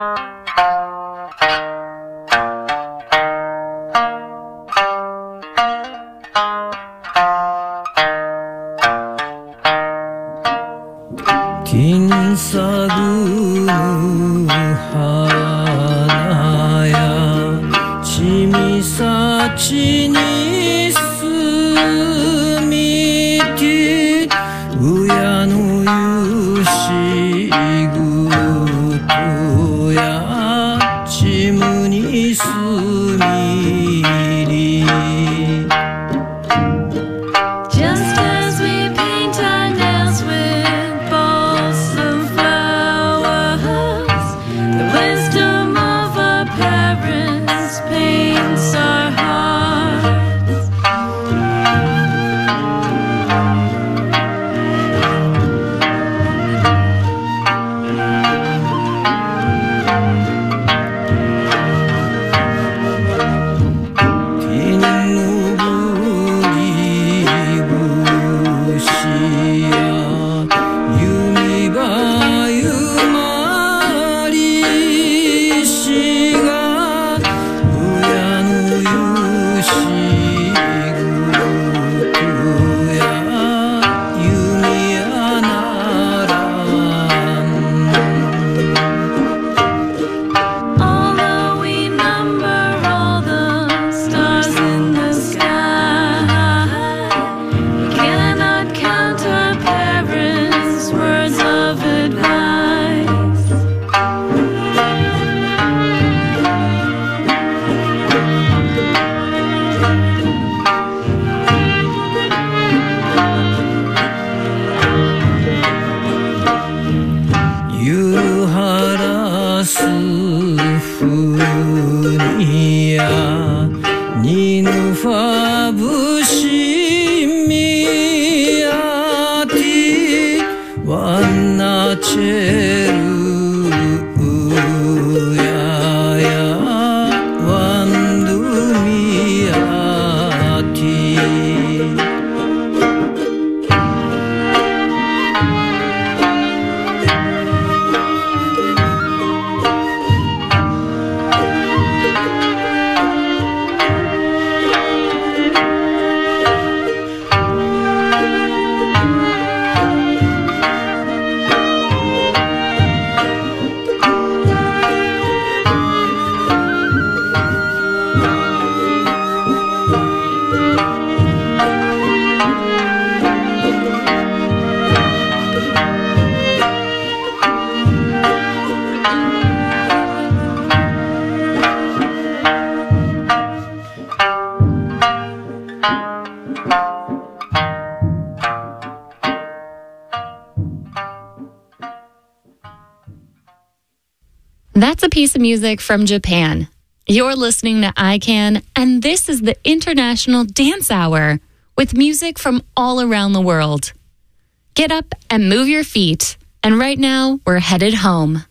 긴 사그는 하나야 치미사치니 스미티 우야노유시구토야 치무니 스미리 Just as we paint our nails with balsam flowers, the wisdom of our parents paints our hearts. Although we number all the stars in the sky, we cannot count our parents' words of advice. 유하라 스푸니야 니누파부시미야티 완나체루야야 완두미야티 That's a piece of music from Japan. You're listening to ICANN, and this is the International Dance Hour with music from all around the world. Get up and move your feet. And right now, we're headed home.